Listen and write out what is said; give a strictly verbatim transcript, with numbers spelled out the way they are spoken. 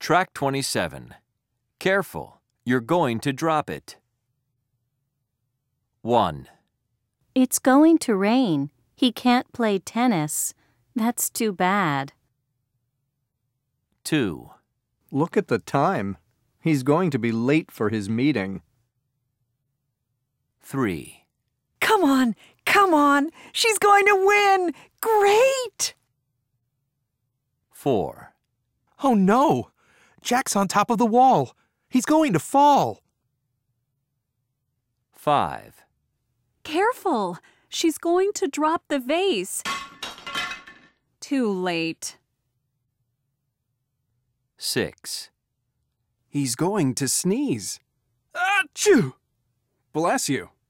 Track twenty-seven. Careful, you're going to drop it. one. It's going to rain. He can't play tennis. That's too bad. two. Look at the time. He's going to be late for his meeting. three. Come on, come on. She's going to win. Great! four. Oh no! Jack's on top of the wall. He's going to fall. five. Careful! She's going to drop the vase. Too late. six. He's going to sneeze. Achoo! Bless you.